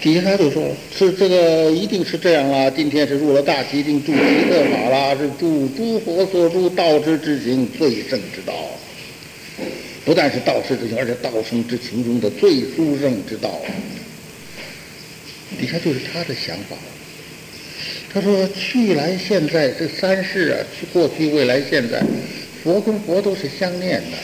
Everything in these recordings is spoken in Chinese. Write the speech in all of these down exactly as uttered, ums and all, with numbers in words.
底下他就说是这个一定是这样啦，今天是入了大齐定，助其特法啦，是助诸佛所助道之之行最胜之道，不但是道师之行，而且道生之情中的最殊胜之道。底下就是他的想法。他说去来现在这三世啊，去过去未来现在，佛跟佛都是相念的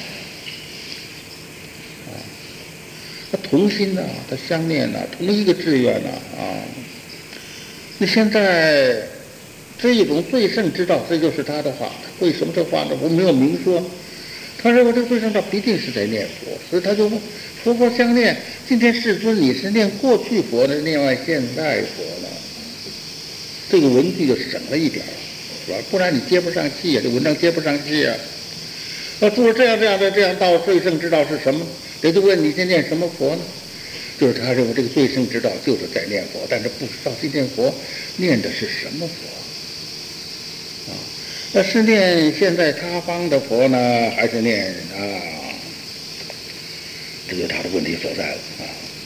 啊，他同心呐、啊，他相念呐、啊，同一个志愿呐 啊, 啊。那现在这一种最胜之道，这就是他的话。为什么这话呢？我没有明说。他认为这个最胜道必定是在念佛，所以他就问佛佛相念。今天世尊你是念过去佛呢，念外现在佛呢？这个文句就省了一点，是吧？不然你接不上气呀、啊，这文章接不上气呀、啊。那注这样这样的这样道最胜之道是什么？人就问你在念什么佛呢？就是他认为这个最胜之道就是在念佛，但是不知道这念佛念的是什么佛啊？那是念现在他方的佛呢，还是念啊？这就是他的问题所在了啊。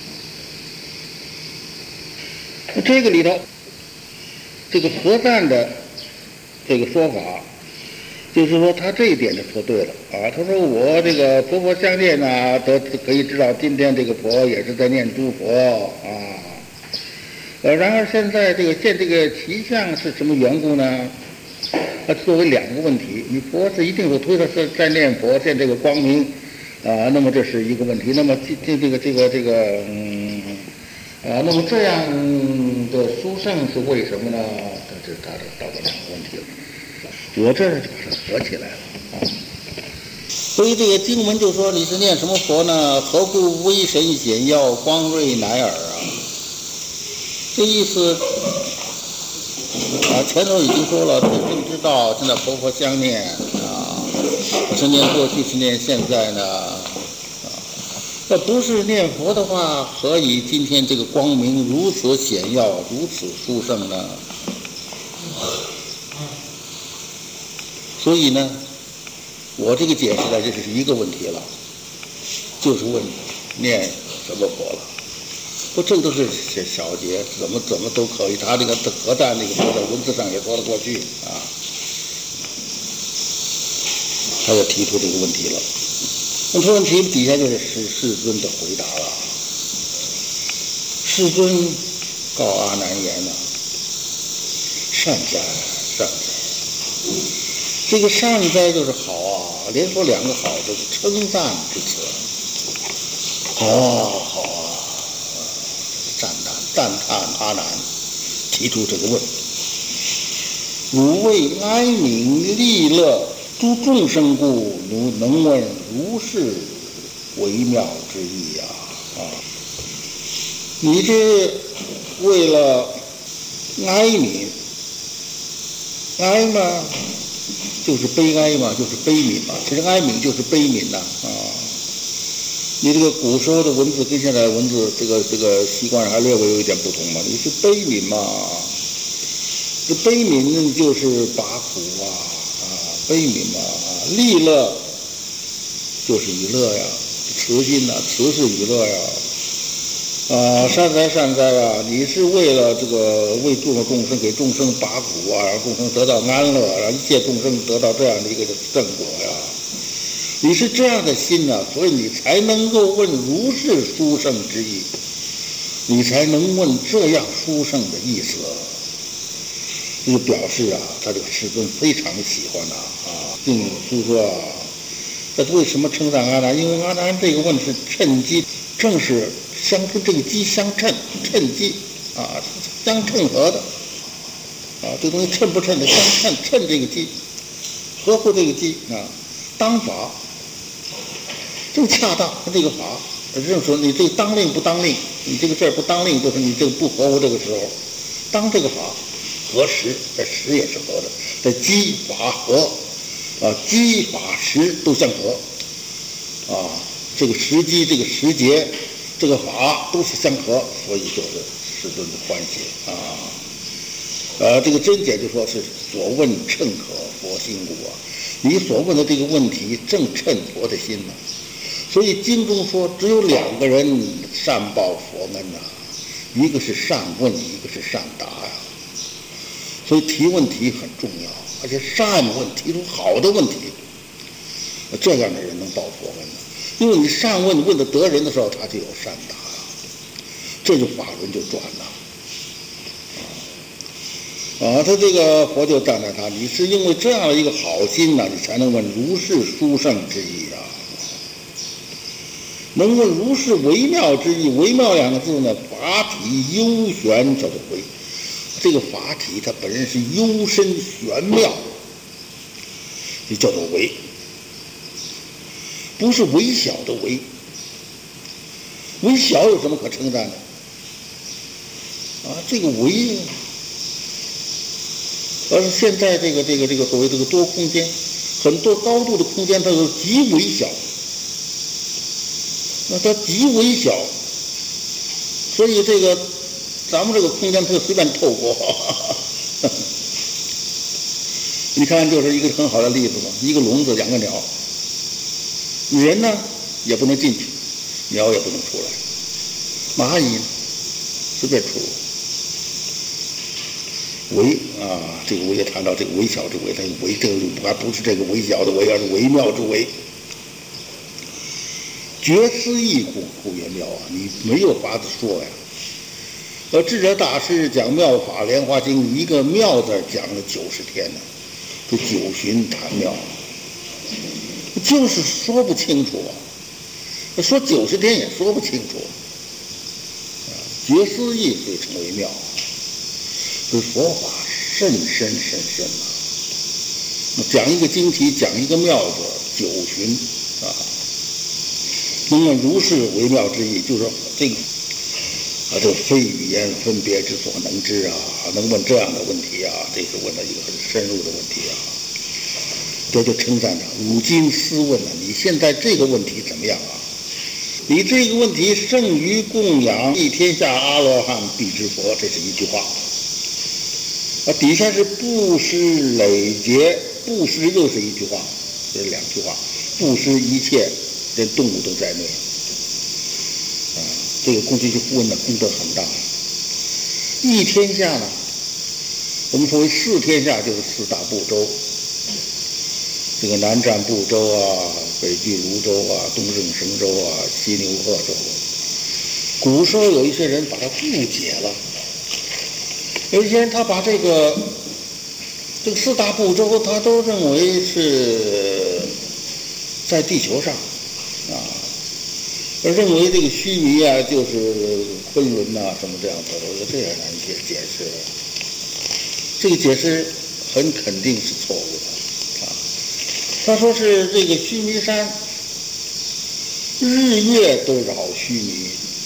这个里头。这个和赞的这个说法，就是说他这一点就说对了啊。他说我这个佛佛相念呢，都可以知道今天这个佛也是在念诸佛啊。呃，然而现在这个见这个奇相是什么缘故呢？它作为两个问题，你佛是一定会推的是在念佛见这个光明啊，那么这是一个问题。那么这这个这个这个嗯。啊，那么这样的殊胜是为什么呢？这是他的到了两个问题了。我这就把它合起来了啊。所以这个经文就说你是念什么佛呢？何故威神显耀，光瑞乃尔啊？这意思啊，前头已经说了，最胜之道，现在佛佛相念啊，是念过去，是念现在呢。那不是念佛的话，何以今天这个光明如此显耀，如此殊胜呢？所以呢，我这个解释呢，这是一个问题了，就是问念什么佛了。不，这都是小节，怎么怎么都可以。他这个和赞那个说在文字上也说得过去啊。他就提出这个问题了。那这问题底下就是世世尊的回答了。世尊告阿难言呢、啊，善哉善哉，这个善哉就是好啊，连说两个好，这是称赞之词。哦，好啊，赞叹赞叹阿难提出这个问，汝为哀悯利乐诸众生故，如能问如是微妙之意呀！啊，你这为了哀悯，哀嘛就是悲哀嘛，就是悲悯嘛。其实哀悯就是悲悯呐啊！你这个古时候的文字跟现在文字这个这个习惯还略微有一点不同嘛。你是悲悯嘛，这悲悯就是拔苦啊。悲悯嘛，利乐就是娱乐呀，慈心呐、啊，慈是娱乐呀，啊，善哉善哉啊！你是为了这个为众众生给众生拔苦啊，让众生得到安乐，让一切众生得到这样的一个正果呀。你是这样的心呐、啊，所以你才能够问如是殊胜之意，你才能问这样殊胜的意思。这就表示啊，他这个世尊非常喜欢呐啊，并就说啊，这为什么称赞阿难？因为阿难这个问是称机，正是相跟这个机相称，称机啊，相称合的啊，这东西称不称的相称，称这个机，合乎这个机啊，当法正恰当这个法，就是说你这个当令不当令，你这个事儿不当令，就是你这个不合乎这个时候，当这个法。合时，这时也是合的，这机法合，啊，机法时都相合，啊，这个时机、这个时节、这个法都是相合，所以就是世尊的欢喜啊。呃，这个真解就说是所问称可佛心故啊，你所问的这个问题正称佛的心呢、啊。所以经中说，只有两个人善报佛恩呐、啊， 一个是善问，一个是善答呀。所以提问题很重要，而且善问，提出好的问题，这样的人能报佛恩的。因为你善问问的得人的时候，他就有善答了，这就法轮就转了。啊，他这个佛就赞叹他，你是因为这样的一个好心呢、啊，你才能问如是殊胜之意啊。能问如是微妙之意，微妙两个字呢，法体幽玄叫做微。这个法体它本身是幽深玄妙，就叫做微，不是微小的微。微小有什么可称赞的？啊，这个微，而现在这个这个这个所谓这个多空间，很多高度的空间它都极微小，那它极微小，所以这个咱们这个空间它随便透过。你看，就是一个很好的例子嘛，一个笼子，两个鸟，人呢也不能进去，鸟也不能出来，蚂蚁呢随便出入。微啊，这个微也谈到这个微小之微，它微这个还不是这个微小的微，而是微妙之微。觉思义故故曰妙啊，你没有法子说呀。而智者大师讲妙法莲华经，一个妙字讲了九十天呢，这九旬谈妙，就是说不清楚啊，说九十天也说不清楚。啊，觉思义所以称为妙。所以佛法甚深甚深啊！讲一个经题，讲一个妙字，九旬啊。那么如是微妙之意，就是说这个啊，这非语言分别之所能知啊，能问这样的问题啊，这是问了一个很深入的问题啊。这就称赞他，吾今思问了，你现在这个问题怎么样啊？你这个问题胜于供养一天下阿罗汉必知佛，这是一句话。啊，底下是布施累劫，布施又是一句话，这是两句话，布施一切连动物都在内。啊，这个供这些顾问呢，功德很大。一天下呢，我们说为四天下就是四大部洲，这个南瞻部洲啊，北俱泸州啊，东胜神州啊，西牛贺州。古时候有一些人把它误解了。有一些人他把这个这个四大部洲，他都认为是在地球上啊，认为这个须弥啊就是昆仑呐、啊，什么这样的，我觉得这样的一些解释，这个解释很肯定是错误的啊。他说是这个须弥山日月都扰须弥。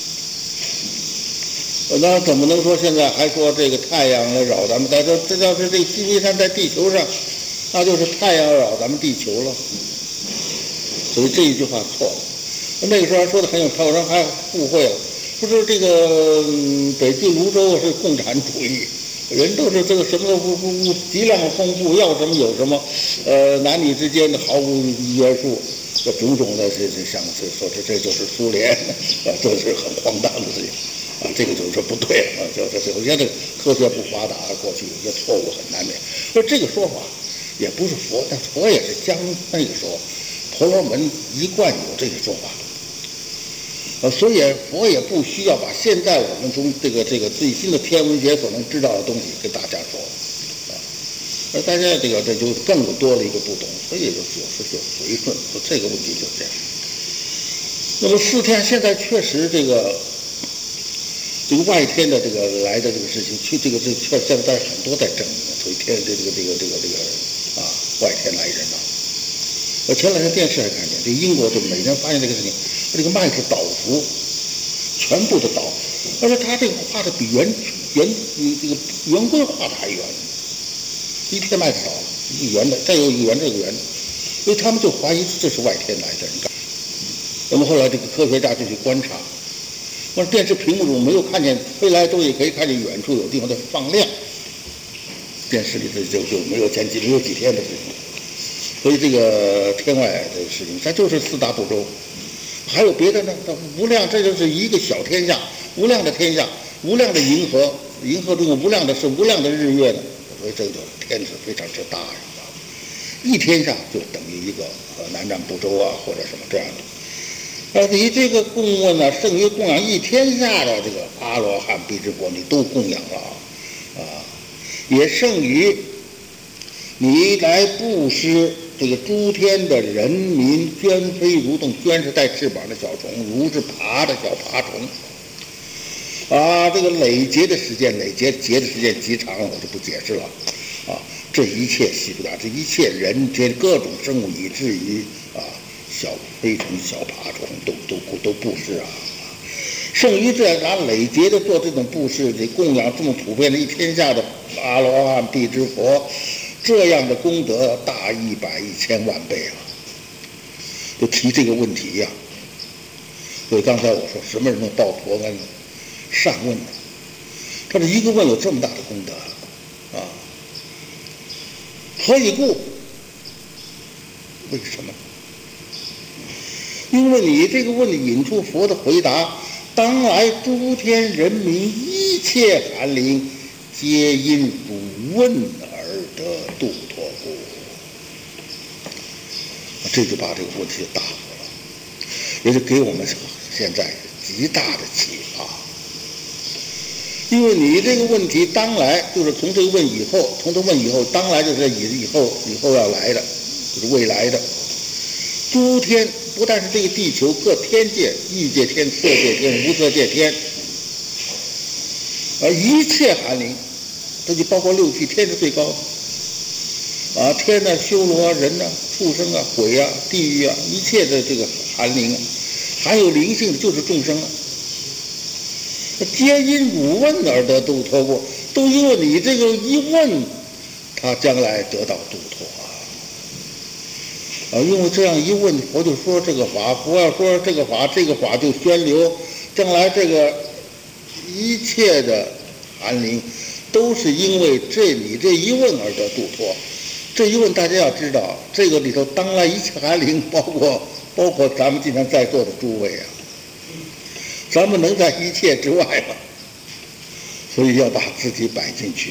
那怎么能说现在还说这个太阳来扰咱们？咱说这要是这个须弥山在地球上，那就是太阳扰咱们地球了。所以这一句话错了。那个时候还说的很有超人，还误会了，不是这个、嗯、北俱泸州是共产主义，人都是这个什么都不不不极量丰富，要什么有什么，呃，男女之间的毫无约束，这种种的这这像是说这这就是苏联，啊，这是很荒诞的事情。啊，这个就是说不对了，这这首先这个科学不发达，过去有些错误很难免。而这个说法也不是佛，但佛也是将那个时候婆罗门一贯有这个说法。呃，所以佛也不需要把现在我们从这个这个最新的天文学所能知道的东西跟大家说，啊，而大家这个这就更多了一个不懂，所以有有时就随顺，说这个问题就这样。那么四天现在确实这个。这个外天的这个来的这个事情，去这个这确现在很多在证明，所以天这个这个这个这个啊外天来人呐、啊。我前两天电视还看见，这个英国就每年发现这个事情，这个麦子倒伏，全部的倒，而且他这个画的比圆圆这个圆规画的还圆，一片麦子倒了，一个圆的，再有一个圆，这个圆的，所以他们就怀疑这是外天来的人干。那么后来这个科学家就去观察。我说电视屏幕中没有看见飞来都也可以看见远处有地方在放亮，电视里头就就没有前几没有几天的事情，所以这个天外的事情，它就是四大部洲，还有别的呢？无量，这就是一个小天下，无量的天下， 无量的银河，银河中无量的是无量的日月呢，所以这个天是非常之大呀。一天下就等于一个呃南瞻部洲啊，或者什么这样的。而你这个供问呢，胜于供养一天下的这个阿罗汉、辟支佛，你都供养了啊，也胜于你来布施这个诸天的人民，捐飞蠕动，捐是带翅膀的小虫，蠕是爬的小爬虫啊。这个累劫的时间，累劫劫的时间极长，我就不解释了啊。这一切悉不达，这一切人间各种生物，以至于啊小飞虫、小爬虫，都都都布施啊。胜于这拿累劫的做这种布施，这供养这么普遍的一天下的阿罗汉、辟支佛，这样的功德大一百一千万倍啊！就提这个问题呀、啊。所以刚才我说，什么人能报佛恩？善问呢？他这一个问有这么大的功德啊！何以故？为什么？因为你这个问题引出佛的回答，当来诸天人民一切寒灵，皆因汝问而得度脱故。这就把这个问题打破了，也就给我们现在极大的启发。因为你这个问题当来就是从这个问以后，从这问以后，当来就是以以后以后要来的，就是未来的。诸天不但是这个地球各天界，异界天、色界天、无色界天，而一切寒灵，这就包括六气，天是最高的啊，天呢、修罗啊、人呢、畜生啊、鬼啊、地狱啊，一切的这个寒灵啊，还有灵性的就是众生啊。皆因汝问而得度脱过，都因为你这个一问，他将来得到度脱啊！啊，因为这样一问，佛就说这个法，佛要说这个法，这个法就宣流，将来这个一切的寒灵，都是因为这你这一问而得度脱。这一问大家要知道，这个里头当来一切寒灵，包括包括咱们今天在座的诸位啊。咱们能在一切之外吗？所以要把自己摆进去。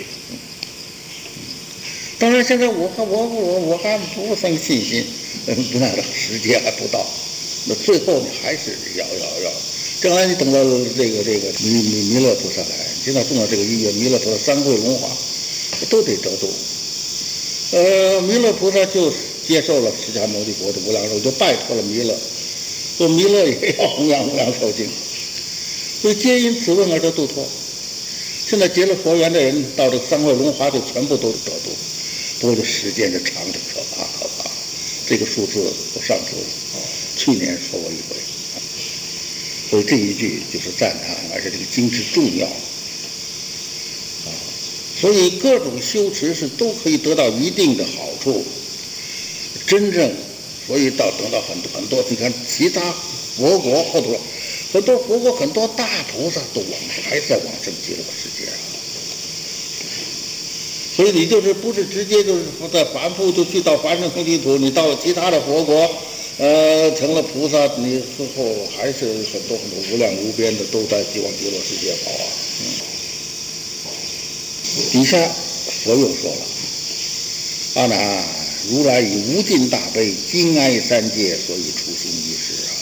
当然，现在我我我我还不生信心，嗯，那个时间还不到。那最后你还是要要要，将来你等到这个这个弥弥弥勒菩萨来，现在种到这个因缘，弥勒菩萨三会龙华都得得度。呃，弥勒菩萨就接受了释迦牟尼佛的无量寿，就拜托了弥勒，说弥勒也要弘扬无量寿经。所以皆因此问而得度脱。现在结了佛缘的人，到这个三会龙华就全部都得度，不过这时间就长得可怕可怕。这个数字我上次去年说过一回，所以这一句就是赞叹，而且这个经之重要啊。所以各种修持是都可以得到一定的好处，真正，所以到等到很多很多，你看其他佛国或者很多佛国很多大菩萨都往还在往生极乐世界啊，所以你就是不是直接就是在凡夫就去到凡圣同居土，你到了其他的佛国，呃，成了菩萨，你之后还是很多很多无量无边的都在往极乐世界跑啊。嗯，底下佛又说了：“阿难，如来以无尽大悲，惊哀三界，所以出行一世啊。”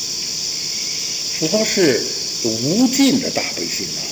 佛是有无尽的大悲心呐、啊，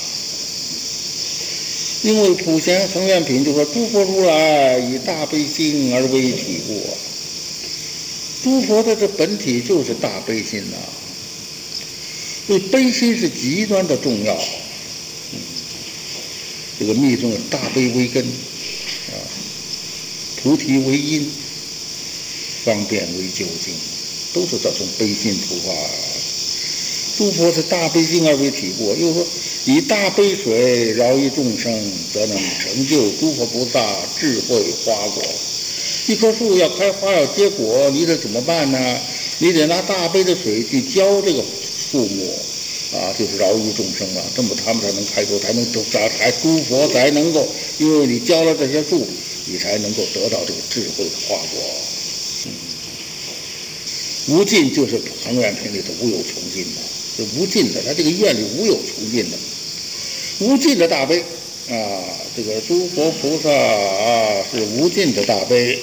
因为普贤恒愿品就说：“诸佛如来以大悲心而为体故啊。”诸佛的这本体就是大悲心呐、啊，所以悲心是极端的重要。嗯，这个密宗有大悲为根啊，菩提为因，方便为究竟，都是这种悲心出发。诸佛是大悲心而为体故，又说以大悲水饶益众生，则能成就诸佛菩萨智慧花果。一棵树要开花要结果，你得怎么办呢？你得拿大悲的水去浇这个树木啊，就是饶益众生了。这么他们才能开出，才能得才诸佛才能够，因为你浇了这些树，你才能够得到这个智慧的花果。嗯，无尽就是恒愿品里头无有穷尽的。这无尽的，他这个愿里无有穷尽的。 无尽的大悲啊，这个诸佛菩萨啊是无尽的大悲，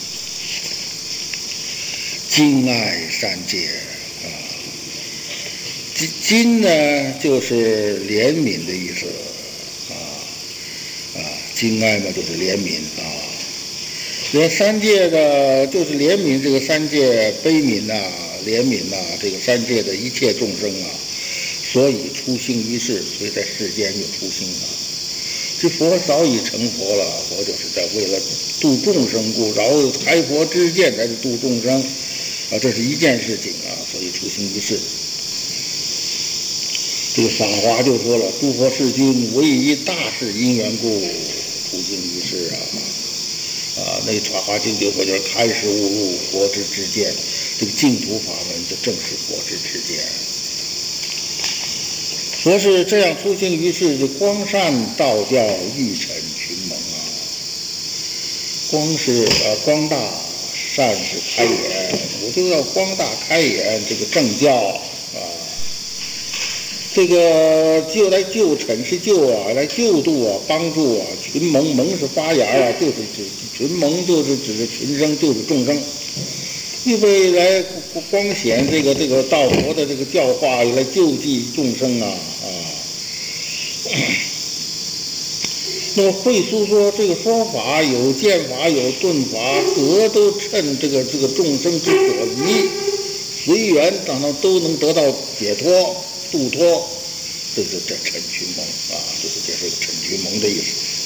敬爱三界啊，金金呢就是怜悯的意思啊啊，敬爱嘛就是怜悯啊，这三界的就是怜悯这个三界悲悯呐、啊、怜悯呐、啊，这个三界的一切众生啊。所以出sinh于世，所以在世间就出sinh了。这佛早已成佛了，佛就是在为了度众生故，饶开佛之见才是度众生啊，这是一件事情啊，所以出sinh于世。这个法华就说了，诸佛世君唯以大事因缘故出sinh于世啊啊，那法华经就说就是开始悟入佛之知见，这个净土法门就正是佛之知见。佛是这样出sinh于世，就光善道教育陈群蒙啊，光是呃光大，善是开眼，我就要光大开眼这个正教啊，这个就来救陈是救啊，来救度啊，帮助啊，群蒙蒙是发芽啊，就是指群蒙就是指着群生，就是众生。预备来光显这个这个道佛的这个教化，来救济众生啊啊！那么慧疏说，这个说法有剑法，有顿法，得都趁这个这个众生之所宜，随缘让他都能得到解脱度脱，这是这陈群蒙啊，就是这是陈群蒙的意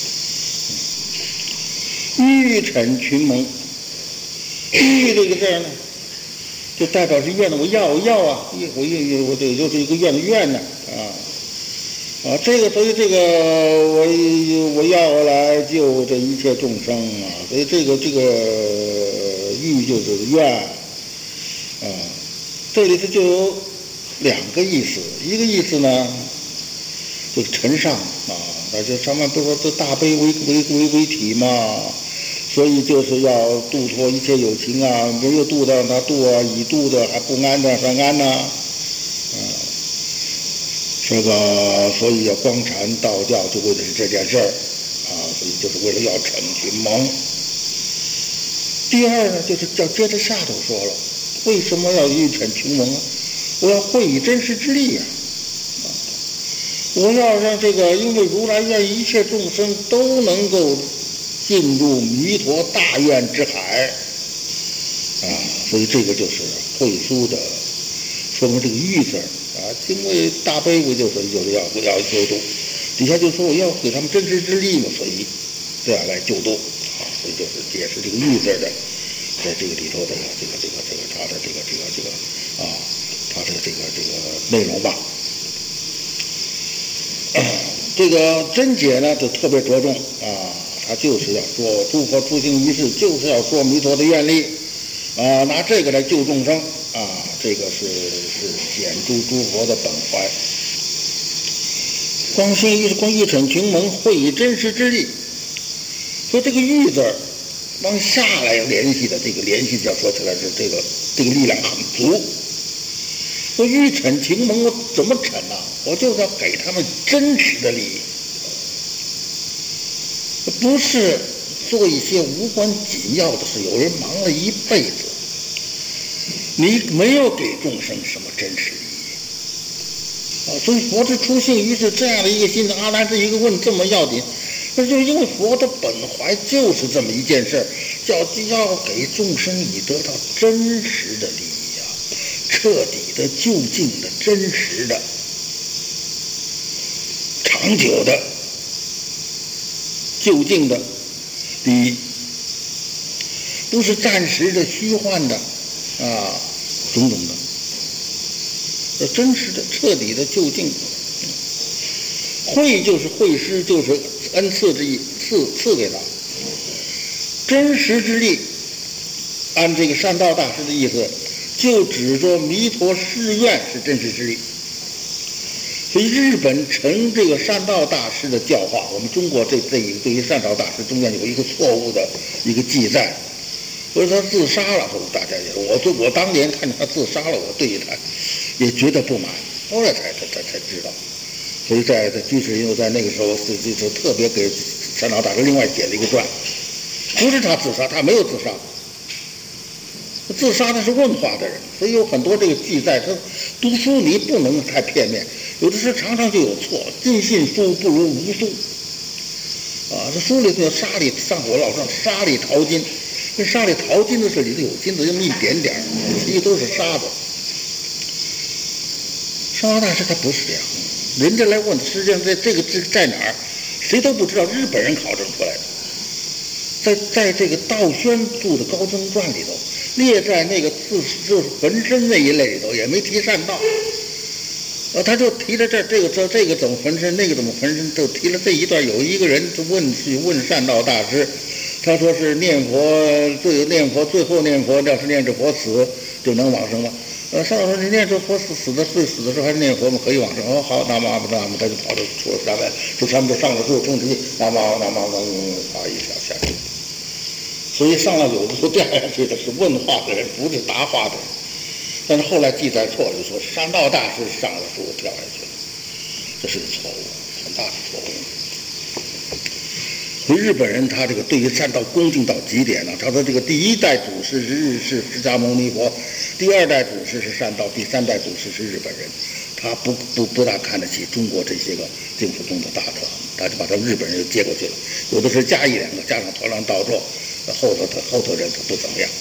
思。欲陈群蒙。欲这个字呢，就代表是愿的，我要我要啊，我我我这就是一个愿的愿呢啊啊，这个所以这个我我要来救这一切众生啊，所以这个这个欲就是愿啊，这里头就有两个意思，一个意思呢，就是承上啊，那就上面不是说这大悲为为为为体嘛。所以就是要度脱一切有情啊，没有度的让他度啊，已度的还不安的让他安呐、啊，嗯，这个所以要光禅道教就为的是这件事儿啊，所以就是为了要成群蒙。第二呢，就是要接着下头说了，为什么要欲成群蒙啊？我要会以真实之力呀、啊，我要让这个，因为如来愿一切众生都能够进入弥陀大愿之海啊，所以这个就是慧疏的，说明这个欲字啊，因为大悲不就是就是要要救度，底下就说我要给他们真实之力嘛，所以这样来救度啊，所以就是解释这个欲字的，在这个里头的这个这个这个他的这个这个这个啊，他这个这个这个内容吧。这个真解呢，就特别着重啊。他就是要说诸佛出sinh于世，就是要说弥陀的愿力啊，拿这个来救众生啊，这个是是显诸诸佛的本怀。光心一光一尘群蒙，会以真实之力。说这个欲字儿往下来联系的，这个联系要说起来是这个这个力量很足。说欲尘群蒙，我怎么尘呢、啊？我就是要给他们真实的利益。不是做一些无关紧要的事，有人忙了一辈子，你没有给众生什么真实利益啊！所以佛之出sinh于世这样的一个心的阿难这一个问这么要紧，那就是因为佛的本怀就是这么一件事，叫要给众生以得到真实的利益啊，彻底的、究竟的、真实的、长久的。究竟的利益，不是暂时的、虚幻的啊，种种的，真实的、彻底的、究竟的。慧就是慧师，就是恩赐之意，赐赐给他真实之力。按这个善道大师的意思，就指着弥陀誓愿是真实之力。所以日本承这个善道大师的教化，我们中国这这一对于善道大师中间有一个错误的一个记载，所以他自杀了。大家也，我就我当年看见他自杀了，我对他也觉得不满，后来才才才才知道， 所以在在居士又在那个时候就就特别给善导大师另外写了一个传，不是他自杀，他没有自杀，自杀的是问话的人，所以有很多这个记载，他读书你不能太片面，有的时候常常就有错，尽信书不如无书。啊，这书里头有沙里上火老上沙里淘金，跟沙里淘金的是里头有金子，那么一点点，其余都是沙子。善导大师他不是这样，人家来问，实际上在这个这在哪儿，谁都不知道，日本人考证出来的。在在这个道宣著的《高僧传》里头，列在那个自就是浑身那一类里头，也没提善道。呃，他就提了这这个这这个怎么浑身，那个怎么浑身，就提了这一段。有一个人就问去问善道大师，他说是念佛最念佛最后念佛，要是念着佛死就能往生吗？呃，善道说你念着佛死死的最死的时候还是念佛吗？可以往生。哦，好，那么那么他就跑到出了下来，就全部就上了之后冲题，那么那么那么啪一下下去。所以上了有的时候掉下去的是问话的人，不是答话的人。但是后来记载错了，就说善道大师上了树跳下去了，这是个错误，很大的错误。所以日本人他这个对于善道恭敬到极点了。他说这个第一代祖师是日式释迦牟尼佛，第二代祖师是善道，第三代祖师是日本人。他不不不大看得起中国这些个净土宗的大德，他就把他日本人就接过去了。有的是加一两个，加上头上道座，后头他后头人他不怎么样。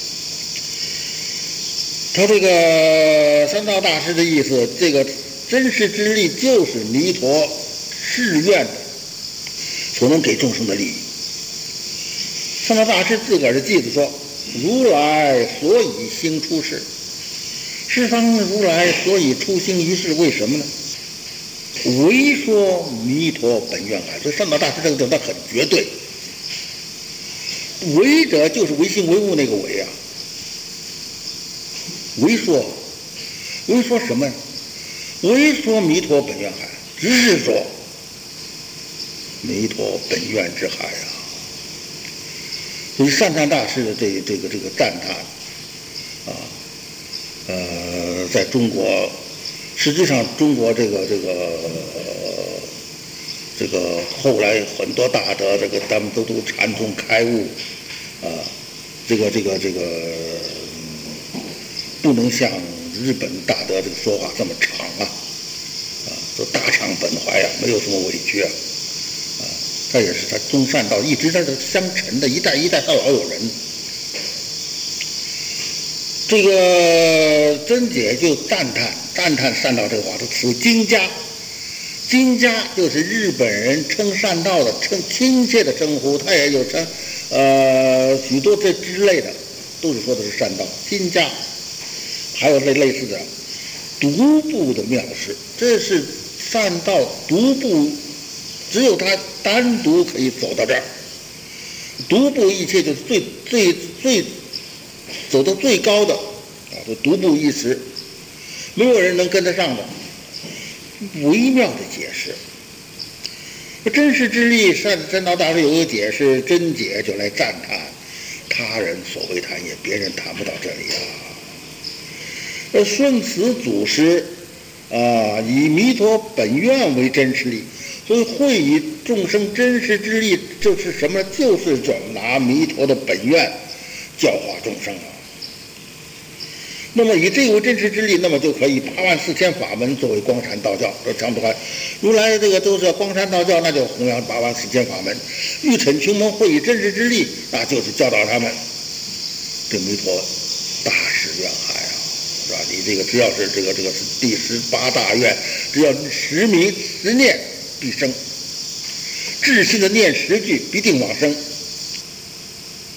他这个善道大师的意思，这个真实之力就是弥陀誓愿的所能给众生的利益。善道大师自个儿的记子说：“如来所以兴出世，十方如来所以出兴于世，为什么呢？唯说弥陀本愿海。”所以善道大师这个地方很绝对，唯者就是唯心唯物那个唯啊。唯说，唯说什么？唯说弥陀本愿海，只是说弥陀本愿之海啊。所以善善大师的这这个这个赞叹啊，呃，在中国，实际上中国这个这个、呃、这个后来很多大德，这个他们都都禅宗开悟啊，这个这个这个。不能像日本大德这个说话这么长啊，啊，都大畅本怀啊，没有什么委屈啊，啊，他也是他宗善道一直在这相承的，一代一代到老有人。这个真解就赞叹赞叹善道这个话，他此经家，经家就是日本人称善道的称亲切的称呼，他也有称呃许多这之类的，都是说的是善道经家。还有类类似的独步的妙事，这是善道独步，只有他单独可以走到这儿。独步一切就是最最最走到最高的啊，就独步一时，没有人能跟得上的。微妙的解释，真实之力，善善道大师有个解释，真解就来赞叹他人所谓谈也，别人谈不到这里啊。而孙慈祖师啊，以弥陀本愿为真实力，所以会以众生真实之力，就是什么？就是转拿弥陀的本愿教化众生啊。那么以这个为真实之力，那么就可以八万四千法门作为光禅道教。这讲不开，如来这个都是光禅道教，那就弘扬八万四千法门。欲逞穷蒙会以真实之力，那就是教导他们这弥陀大誓愿海啊。是吧？你这个只要是这个这个是第十八大愿，只要实名实念必生，至心的念十句必定往生。